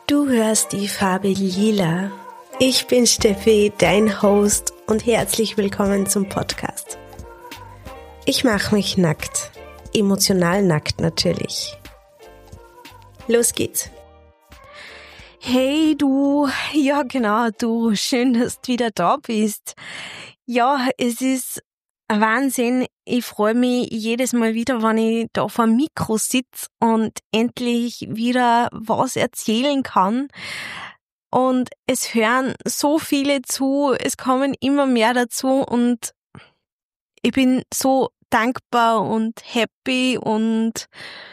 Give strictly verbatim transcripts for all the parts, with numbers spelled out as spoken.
Du hörst die Farbe Lila. Ich bin Steffi, dein Host, und herzlich willkommen zum Podcast. Ich mache mich nackt. Emotional nackt natürlich. Los geht's. Hey du, ja genau, du, schön, dass du wieder da bist. Ja, es ist ein Wahnsinn. Ich freue mich jedes Mal wieder, wenn ich da vor dem Mikro sitze und endlich wieder was erzählen kann. Und es hören so viele zu, es kommen immer mehr dazu und ich bin so dankbar und happy und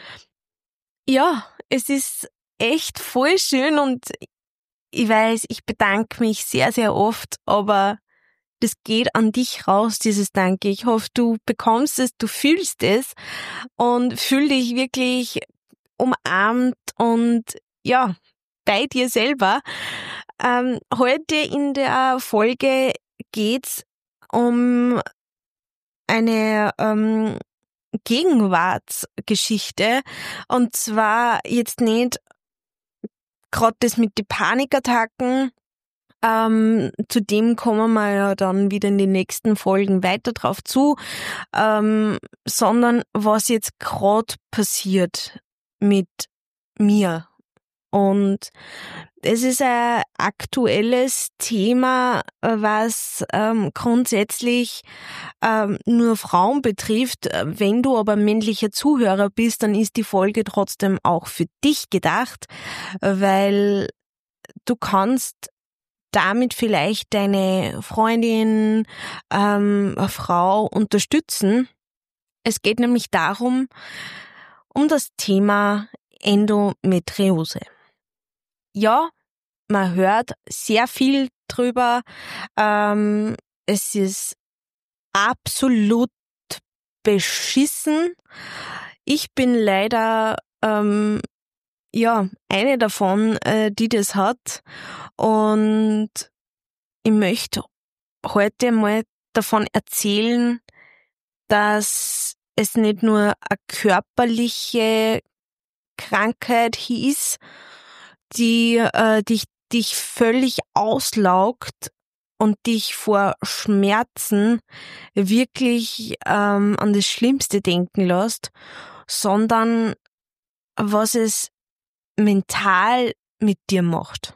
ja, es ist echt voll schön und ich weiß, ich bedanke mich sehr, sehr oft, aber das geht an dich raus, dieses Danke. Ich hoffe, du bekommst es, du fühlst es und fühl dich wirklich umarmt und ja, bei dir selber. Ähm, heute in der Folge geht's um eine ähm, Gegenwartsgeschichte und zwar jetzt nicht gerade das mit den Panikattacken, ähm, zu dem kommen wir ja dann wieder in den nächsten Folgen weiter drauf zu, ähm, sondern was jetzt gerade passiert mit mir. Und es ist ein aktuelles Thema, was ähm, grundsätzlich ähm, nur Frauen betrifft. Wenn du aber männlicher Zuhörer bist, dann ist die Folge trotzdem auch für dich gedacht, weil du kannst damit vielleicht deine Freundin, ähm, eine Frau unterstützen. Es geht nämlich darum, um das Thema Endometriose. Ja, man hört sehr viel drüber. Ähm, es ist absolut beschissen. Ich bin leider ähm, ja eine davon, äh, die das hat. Und ich möchte heute mal davon erzählen, dass es nicht nur eine körperliche Krankheit ist, die äh, dich, dich völlig auslaugt und dich vor Schmerzen wirklich ähm, an das Schlimmste denken lässt, sondern was es mental mit dir macht.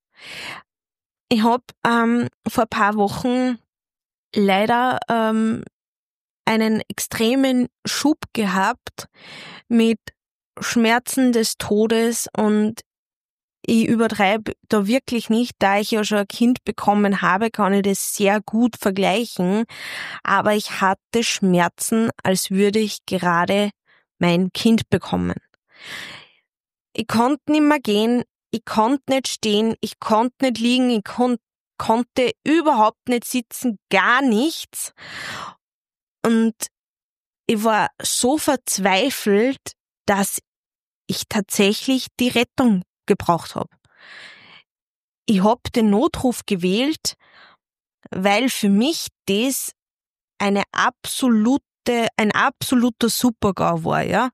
Ich habe ähm, vor ein paar Wochen leider ähm, einen extremen Schub gehabt mit Schmerzen des Todes und ich übertreibe da wirklich nicht, da ich ja schon ein Kind bekommen habe, kann ich das sehr gut vergleichen, aber ich hatte Schmerzen, als würde ich gerade mein Kind bekommen. Ich konnte nicht mehr gehen, ich konnte nicht stehen, ich konnte nicht liegen, ich kon- konnte überhaupt nicht sitzen, gar nichts. Und ich war so verzweifelt, dass ich tatsächlich die Rettung gebraucht habe. Ich habe den Notruf gewählt, weil für mich das eine absolute, ein absoluter Supergau war, ja.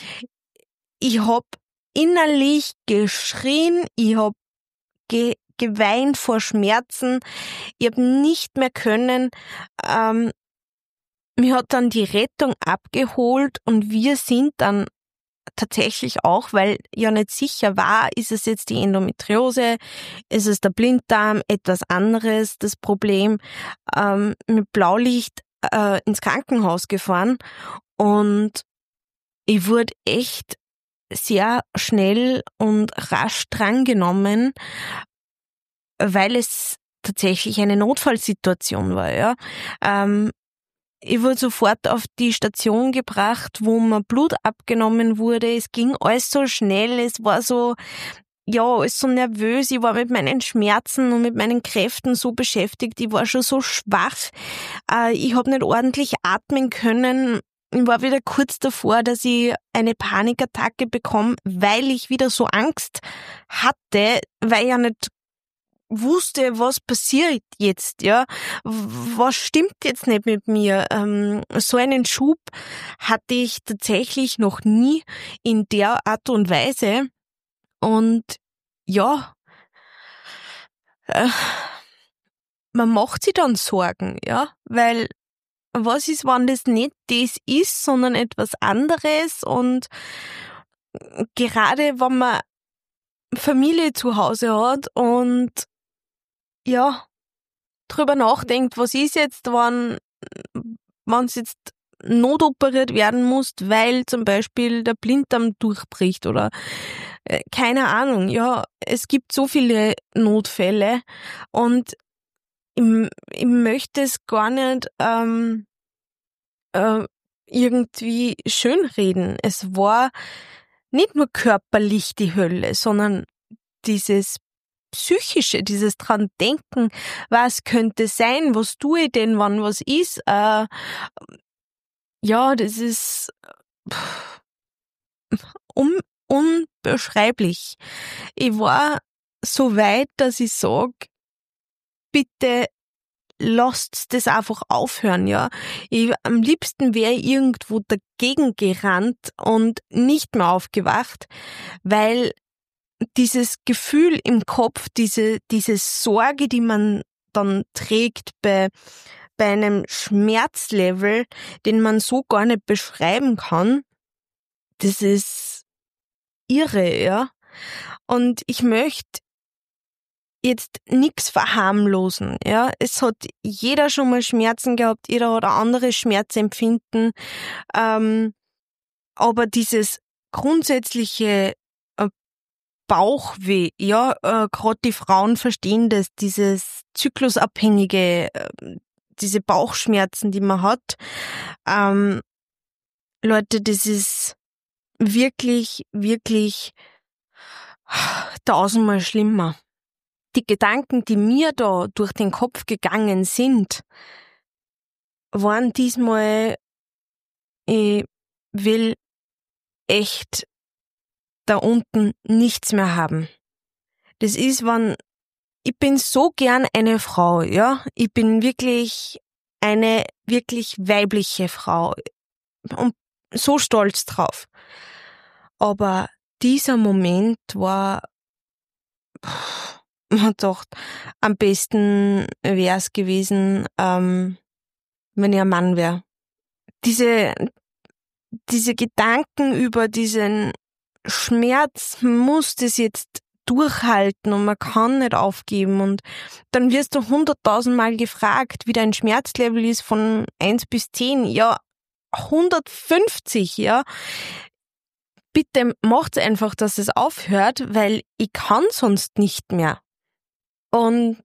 Ich habe innerlich geschrien, ich habe ge- geweint vor Schmerzen, ich habe nicht mehr können. Ähm, mich hat dann die Rettung abgeholt und wir sind dann tatsächlich auch, weil ja nicht sicher war, ist es jetzt die Endometriose, ist es der Blinddarm, etwas anderes, das Problem, ähm, mit Blaulicht äh, ins Krankenhaus gefahren und ich wurde echt sehr schnell und rasch drangenommen, weil es tatsächlich eine Notfallsituation war, ja. Ähm, Ich wurde sofort auf die Station gebracht, wo mir Blut abgenommen wurde. Es ging alles so schnell, es war so, ja, alles so nervös. Ich war mit meinen Schmerzen und mit meinen Kräften so beschäftigt. Ich war schon so schwach. Äh, Ich habe nicht ordentlich atmen können. Ich war wieder kurz davor, dass ich eine Panikattacke bekomme, weil ich wieder so Angst hatte, weil ich ja nicht wusste, was passiert jetzt, ja, was stimmt jetzt nicht mit mir. Ähm, so einen Schub hatte ich tatsächlich noch nie in der Art und Weise und ja, äh, man macht sich dann Sorgen, ja, weil was ist, wenn das nicht das ist, sondern etwas anderes, und gerade wenn man Familie zu Hause hat und ja, drüber nachdenkt, was ist jetzt, wenn wenn es jetzt notoperiert werden muss, weil zum Beispiel der Blinddarm durchbricht oder äh, keine Ahnung, ja, es gibt so viele Notfälle, und ich, ich möchte es gar nicht ähm, äh, irgendwie schönreden. Es war nicht nur körperlich die Hölle, sondern dieses Psychische, dieses dran denken, was könnte sein, was tue ich denn, wann was ist. Äh, ja, das ist pff, un, unbeschreiblich. Ich war so weit, dass ich sage, bitte lasst das einfach aufhören, ja. Ich, am liebsten wäre ich irgendwo dagegen gerannt und nicht mehr aufgewacht, weil dieses Gefühl im Kopf, diese, diese Sorge, die man dann trägt bei, bei einem Schmerzlevel, den man so gar nicht beschreiben kann, das ist irre, ja. Und ich möchte jetzt nichts verharmlosen, ja. Es hat jeder schon mal Schmerzen gehabt, jeder hat ein anderes Schmerzempfinden, ähm, aber dieses grundsätzliche äh, Bauchweh, ja, äh, gerade die Frauen verstehen das, dieses zyklusabhängige, äh, diese Bauchschmerzen, die man hat, ähm, Leute, das ist wirklich, wirklich tausendmal schlimmer. Die Gedanken, die mir da durch den Kopf gegangen sind, waren diesmal, ich will echt da unten nichts mehr haben. Das ist, wenn, ich bin so gern eine Frau, ja. Ich bin wirklich eine wirklich weibliche Frau und so stolz drauf. Aber dieser Moment war, pff, man hat gedacht, am besten wäre es gewesen, ähm, wenn ich ein Mann wäre. Diese, diese Gedanken über diesen Schmerz, man muss das jetzt durchhalten und man kann nicht aufgeben, und dann wirst du hunderttausendmal gefragt, wie dein Schmerzlevel ist von eins bis zehn, ja, hundertfünfzig, ja. Bitte macht's einfach, dass es aufhört, weil ich kann sonst nicht mehr. Und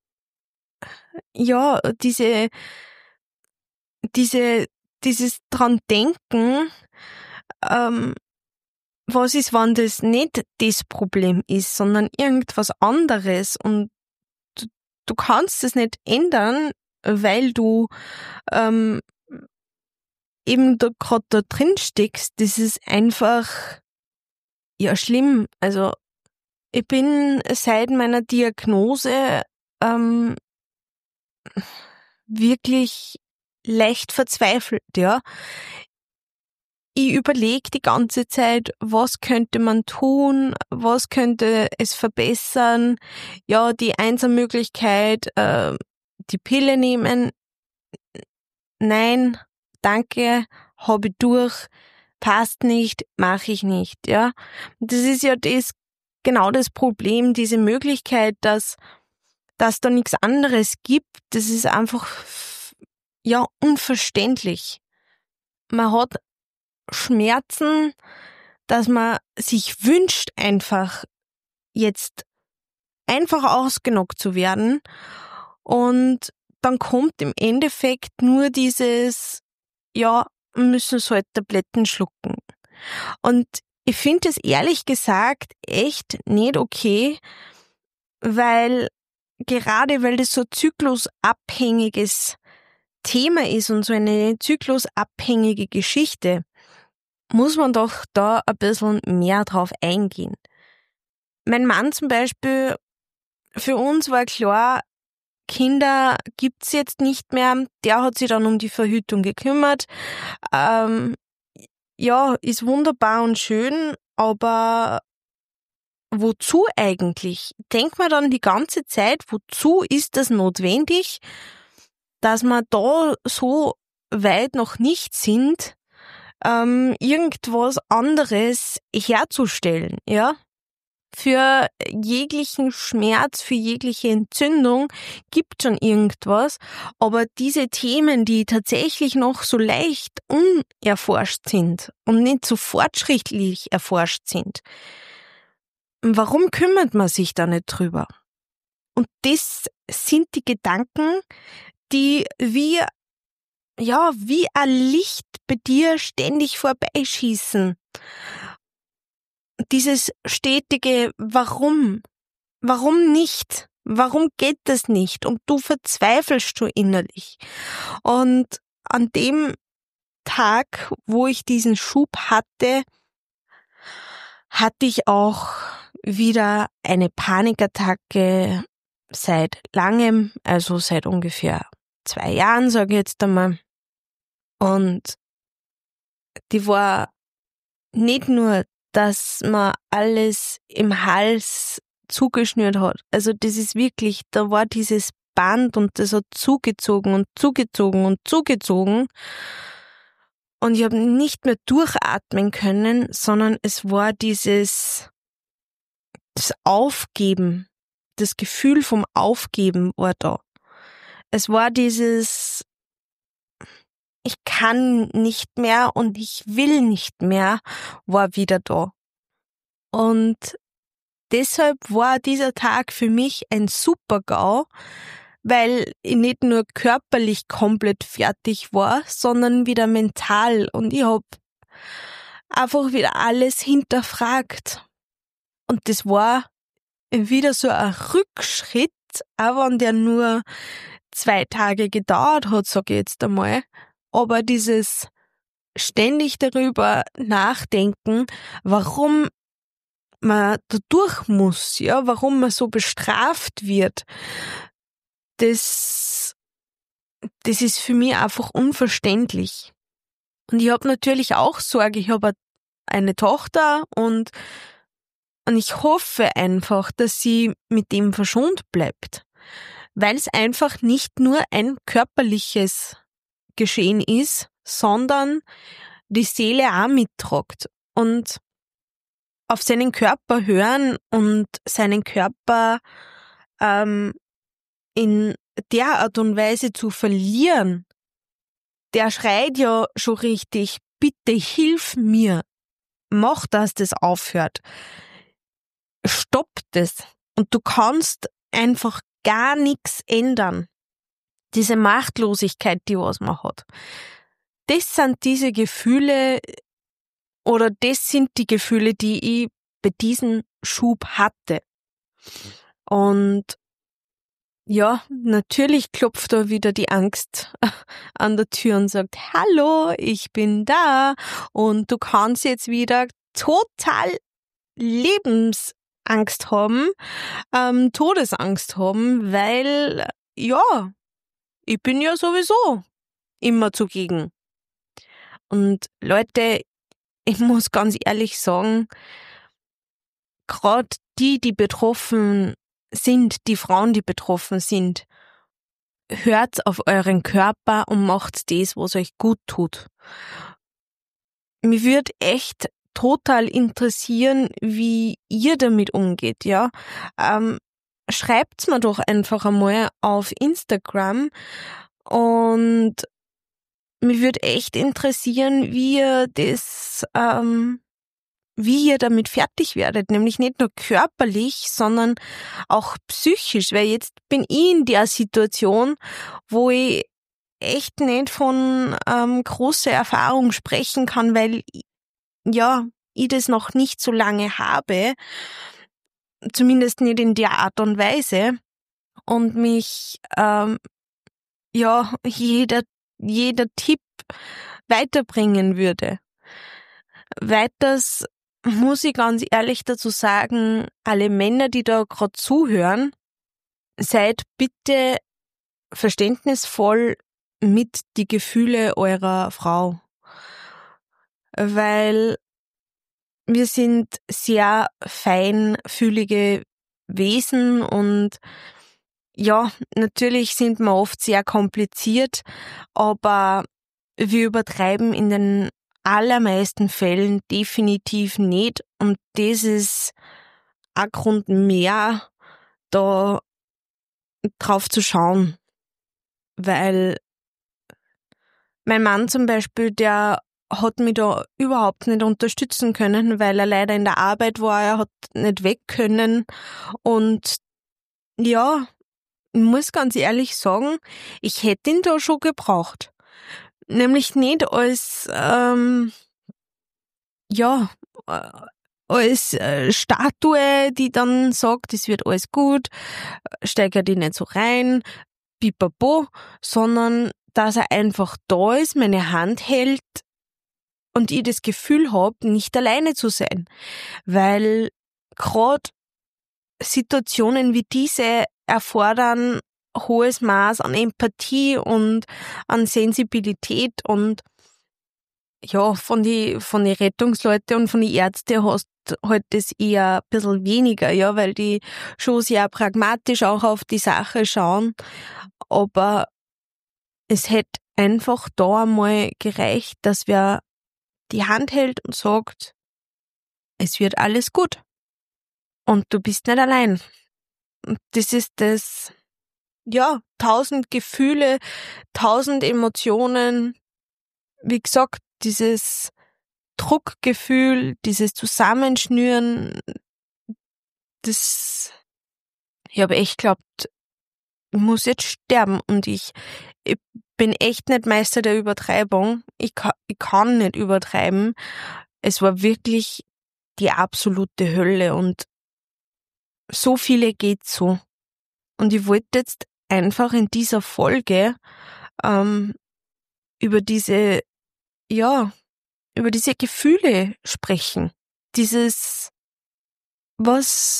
ja, diese, diese, dieses dran denken, ähm, was ist, wenn das nicht das Problem ist, sondern irgendwas anderes, und du, du kannst es nicht ändern, weil du ähm, eben da gerade da drin steckst. Das ist einfach ja schlimm. Also ich bin seit meiner Diagnose ähm, wirklich leicht verzweifelt, ja. Ich überlege die ganze Zeit, was könnte man tun, was könnte es verbessern. Ja, die Einsermöglichkeit, äh, die Pille nehmen. Nein, danke, habe ich durch, passt nicht, mache ich nicht. Ja, das ist ja das genau das Problem, diese Möglichkeit, dass dass da nichts anderes gibt. Das ist einfach ja unverständlich. Man hat Schmerzen, dass man sich wünscht, einfach jetzt einfach ausgenockt zu werden, und dann kommt im Endeffekt nur dieses, ja, müssen so halt Tabletten schlucken. Und ich finde es ehrlich gesagt echt nicht okay, weil gerade weil das so zyklusabhängiges Thema ist und so eine zyklusabhängige Geschichte, muss man doch da ein bisschen mehr drauf eingehen. Mein Mann zum Beispiel, für uns war klar, Kinder gibt's jetzt nicht mehr. Der hat sich dann um die Verhütung gekümmert. Ähm, ja, ist wunderbar und schön, aber wozu eigentlich? Denk mir dann die ganze Zeit, wozu ist das notwendig, dass wir da so weit noch nicht sind, ähm, irgendwas anderes herzustellen, ja? Für jeglichen Schmerz, für jegliche Entzündung gibt schon irgendwas, aber diese Themen, die tatsächlich noch so leicht unerforscht sind und nicht so fortschrittlich erforscht sind, warum kümmert man sich da nicht drüber? Und das sind die Gedanken, die wie, ja, wie ein Licht bei dir ständig vorbeischießen. Dieses stetige Warum? Warum nicht? Warum geht das nicht? Und du verzweifelst du innerlich. Und an dem Tag, wo ich diesen Schub hatte, hatte ich auch wieder eine Panikattacke seit langem, also seit ungefähr zwei Jahren, sage ich jetzt einmal. Und die war nicht nur, dass man alles im Hals zugeschnürt hat. Also das ist wirklich, da war dieses Band und das hat zugezogen und zugezogen und zugezogen. Und ich habe nicht mehr durchatmen können, sondern es war dieses das Aufgeben, das Gefühl vom Aufgeben war da. Es war dieses ich kann nicht mehr und ich will nicht mehr, war wieder da. Und deshalb war dieser Tag für mich ein Super-GAU, weil ich nicht nur körperlich komplett fertig war, sondern wieder mental. Und ich hab einfach wieder alles hinterfragt. Und das war wieder so ein Rückschritt, auch wenn der nur zwei Tage gedauert hat, sag ich jetzt einmal. Aber dieses ständig darüber nachdenken, warum man da durch muss, ja, warum man so bestraft wird, das, das ist für mich einfach unverständlich. Und ich habe natürlich auch Sorge, ich habe eine Tochter und, und ich hoffe einfach, dass sie mit dem verschont bleibt, weil es einfach nicht nur ein körperliches Geschehen ist, sondern die Seele auch mittragt. Und auf seinen Körper hören und seinen Körper ähm, in der Art und Weise zu verlieren, der schreit ja schon richtig, bitte hilf mir, mach, dass das aufhört, stopp das. Und du kannst einfach gar nichts ändern. Diese Machtlosigkeit, die was man hat. Das sind diese Gefühle, oder das sind die Gefühle, die ich bei diesem Schub hatte. Und ja, natürlich klopft da wieder die Angst an der Tür und sagt, hallo, ich bin da und du kannst jetzt wieder total Lebensangst haben, ähm, Todesangst haben, weil, ja, ich bin ja sowieso immer zugegen. Und Leute, ich muss ganz ehrlich sagen, gerade die, die betroffen sind, die Frauen, die betroffen sind, hört auf euren Körper und macht das, was euch gut tut. Mich würde echt total interessieren, wie ihr damit umgeht, ja. Ähm, schreibt's mir doch einfach einmal auf Instagram und mich würde echt interessieren, wie ihr das, ähm, wie ihr damit fertig werdet, nämlich nicht nur körperlich, sondern auch psychisch, weil jetzt bin ich in der Situation, wo ich echt nicht von ähm, großer Erfahrung sprechen kann, weil ja, ich das noch nicht so lange habe, zumindest nicht in der Art und Weise und mich ähm, ja jeder jeder Tipp weiterbringen würde. Weiters muss ich ganz ehrlich dazu sagen, alle Männer, die da gerade zuhören, seid bitte verständnisvoll mit die Gefühle eurer Frau. Weil wir sind sehr feinfühlige Wesen und ja, natürlich sind wir oft sehr kompliziert, aber wir übertreiben in den allermeisten Fällen definitiv nicht und das ist ein Grund mehr, da drauf zu schauen, weil mein Mann zum Beispiel, der hat mich da überhaupt nicht unterstützen können, weil er leider in der Arbeit war, er hat nicht weg können und ja, ich muss ganz ehrlich sagen, ich hätte ihn da schon gebraucht. Nämlich nicht als, ähm, ja, äh, als äh, Statue, die dann sagt, es wird alles gut, steigert die nicht so rein, pipapo, sondern dass er einfach da ist, meine Hand hält und ich das Gefühl habe, nicht alleine zu sein. Weil gerade Situationen wie diese erfordern hohes Maß an Empathie und an Sensibilität und ja, von die von die Rettungsleute und von die Ärzte hast halt das eher ein bisschen weniger, ja, weil die schon sehr pragmatisch auch auf die Sache schauen, aber es hätte einfach da einmal gereicht, dass wer die Hand hält und sagt, es wird alles gut und du bist nicht allein. Und das ist das, ja, tausend Gefühle, tausend Emotionen, wie gesagt, dieses Druckgefühl, dieses Zusammenschnüren, das, ich habe echt geglaubt, ich muss jetzt sterben und ich, ich bin echt nicht Meister der Übertreibung. Ich kann, ich kann nicht übertreiben. Es war wirklich die absolute Hölle und so viele geht so. Und ich wollte jetzt einfach in dieser Folge ähm, über diese, ja, über diese Gefühle sprechen. Dieses, was,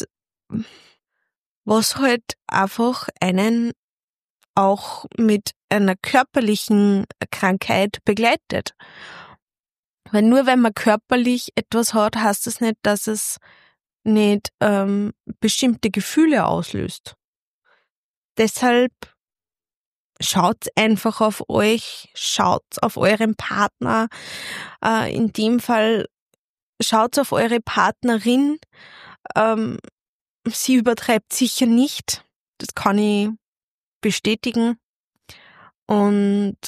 was halt einfach einen auch mit einer körperlichen Krankheit begleitet. Weil nur wenn man körperlich etwas hat, heißt das nicht, dass es nicht ähm, bestimmte Gefühle auslöst. Deshalb schaut einfach auf euch, schaut auf euren Partner. Äh, in dem Fall schaut auf eure Partnerin. Ähm, sie übertreibt sicher nicht. Das kann ich bestätigen. Und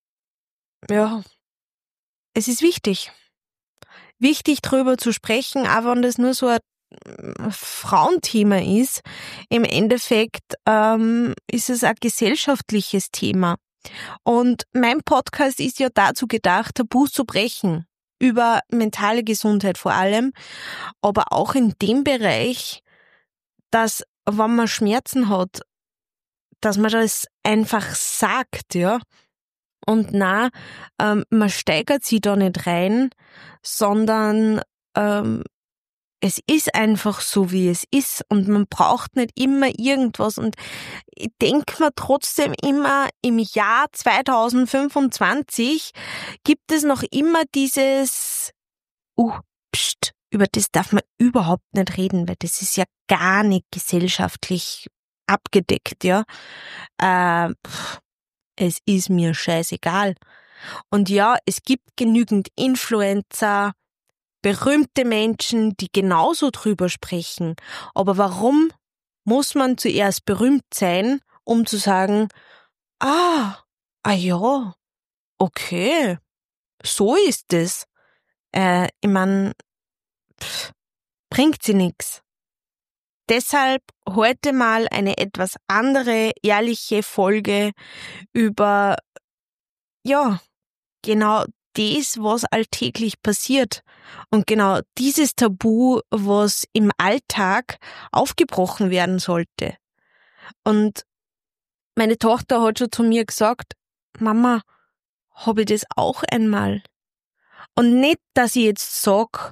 ja, es ist wichtig. Wichtig drüber zu sprechen, auch wenn das nur so ein Frauenthema ist. Im Endeffekt ähm, ist es ein gesellschaftliches Thema. Und mein Podcast ist ja dazu gedacht, Tabus zu brechen. Über mentale Gesundheit vor allem. Aber auch in dem Bereich, dass, wenn man Schmerzen hat, dass man das einfach sagt, ja. Und na, ähm, man steigert sich da nicht rein, sondern ähm, es ist einfach so, wie es ist und man braucht nicht immer irgendwas. Und ich denke mir trotzdem immer, im Jahr zwanzig fünfundzwanzig gibt es noch immer dieses, uh, pst, über das darf man überhaupt nicht reden, weil das ist ja gar nicht gesellschaftlich abgedeckt, ja. Äh, pff, es ist mir scheißegal. Und ja, es gibt genügend Influencer, berühmte Menschen, die genauso drüber sprechen. Aber warum muss man zuerst berühmt sein, um zu sagen, ah, ah ja, okay, so ist es. Äh, ich mein, pff, bringt sie nix. Deshalb heute mal eine etwas andere, ehrliche Folge über, ja, genau das, was alltäglich passiert. Und genau dieses Tabu, was im Alltag aufgebrochen werden sollte. Und meine Tochter hat schon zu mir gesagt, Mama, habe ich das auch einmal? Und nicht, dass ich jetzt sag,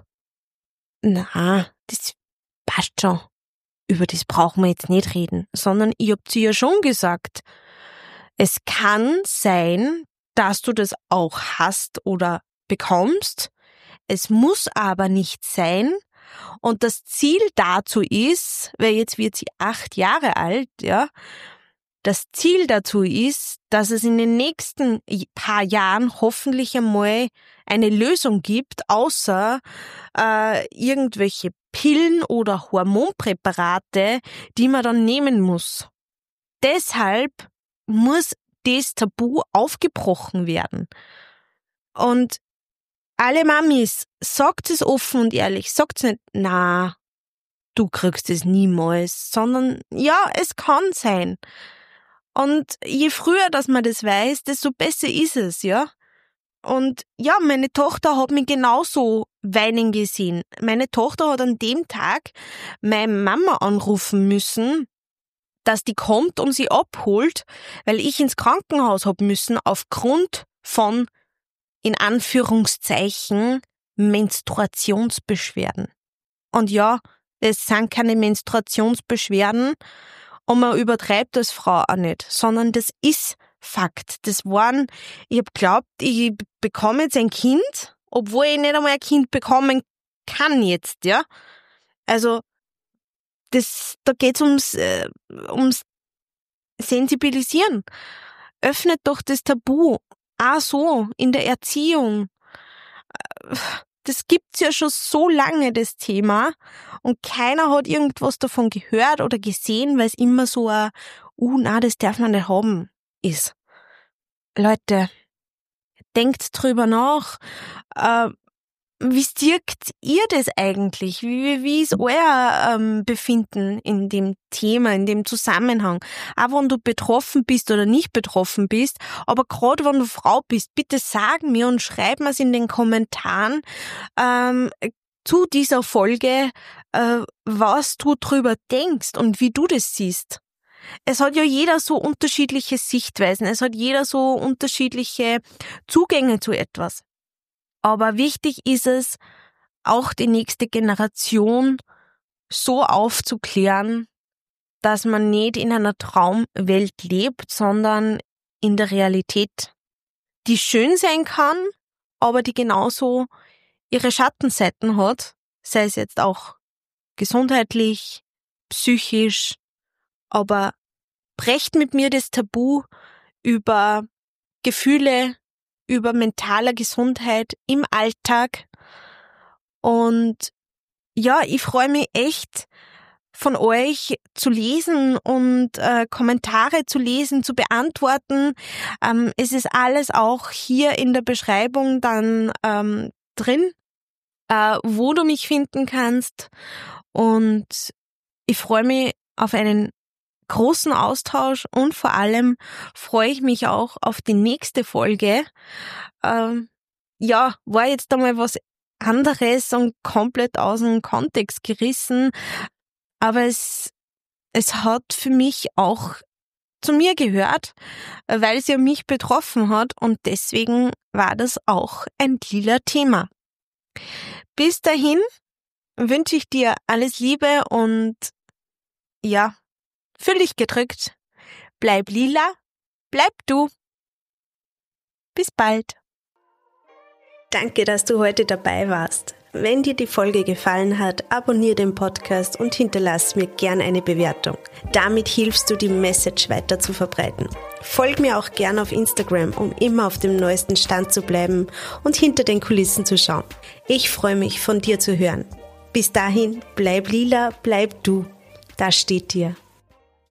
na, das passt schon. Über das brauchen wir jetzt nicht reden, sondern ich hab zu ihr schon gesagt, es kann sein, dass du das auch hast oder bekommst. Es muss aber nicht sein. Und das Ziel dazu ist, weil jetzt wird sie acht Jahre alt, ja, das Ziel dazu ist, dass es in den nächsten paar Jahren hoffentlich einmal eine Lösung gibt, außer äh, irgendwelche Pillen oder Hormonpräparate, die man dann nehmen muss. Deshalb muss das Tabu aufgebrochen werden. Und alle Mamis, sagt es offen und ehrlich, sagt nicht, na, du kriegst es niemals, sondern ja, es kann sein. Und je früher, dass man das weiß, desto besser ist es, ja. Und ja, meine Tochter hat mich genauso weinen gesehen. Meine Tochter hat an dem Tag meine Mama anrufen müssen, dass die kommt und sie abholt, weil ich ins Krankenhaus hab müssen aufgrund von, in Anführungszeichen, Menstruationsbeschwerden. Und ja, es sind keine Menstruationsbeschwerden und man übertreibt als Frau auch nicht, sondern das ist Fakt. Das waren, ich hab geglaubt, ich bekomme jetzt ein Kind, obwohl ich nicht einmal ein Kind bekommen kann jetzt, ja. Also, das, da geht's ums, äh, ums Sensibilisieren. Öffnet doch das Tabu. Auch so, in der Erziehung. Das gibt's ja schon so lange, das Thema. Und keiner hat irgendwas davon gehört oder gesehen, weil es immer so ein, uh, na, das darf man nicht haben, ist. Leute, denkt drüber nach. Äh, wie stirkt ihr das eigentlich? Wie, wie ist euer ähm, Befinden in dem Thema, in dem Zusammenhang? Auch wenn du betroffen bist oder nicht betroffen bist, aber gerade wenn du Frau bist, bitte sag mir und schreib mir's in den Kommentaren ähm, zu dieser Folge, äh, was du drüber denkst und wie du das siehst. Es hat ja jeder so unterschiedliche Sichtweisen, es hat jeder so unterschiedliche Zugänge zu etwas. Aber wichtig ist es, auch die nächste Generation so aufzuklären, dass man nicht in einer Traumwelt lebt, sondern in der Realität, die schön sein kann, aber die genauso ihre Schattenseiten hat, sei es jetzt auch gesundheitlich, psychisch, aber brecht mit mir das Tabu über Gefühle, über mentale Gesundheit im Alltag. Und ja, ich freue mich echt, von euch zu lesen und äh, Kommentare zu lesen, zu beantworten. Ähm, es ist alles auch hier in der Beschreibung dann ähm, drin, äh, wo du mich finden kannst. Und ich freue mich auf einen großen Austausch und vor allem freue ich mich auch auf die nächste Folge. Ähm, ja, war jetzt einmal was anderes und komplett aus dem Kontext gerissen, aber es, es hat für mich auch zu mir gehört, weil es ja mich betroffen hat und deswegen war das auch ein lila Thema. Bis dahin wünsche ich dir alles Liebe und ja, fühl dich gedrückt, bleib lila, bleib du. Bis bald. Danke, dass du heute dabei warst. Wenn dir die Folge gefallen hat, abonniere den Podcast und hinterlass mir gern eine Bewertung. Damit hilfst du, die Message weiter zu verbreiten. Folg mir auch gern auf Instagram, um immer auf dem neuesten Stand zu bleiben und hinter den Kulissen zu schauen. Ich freue mich, von dir zu hören. Bis dahin, bleib lila, bleib du. Das steht dir.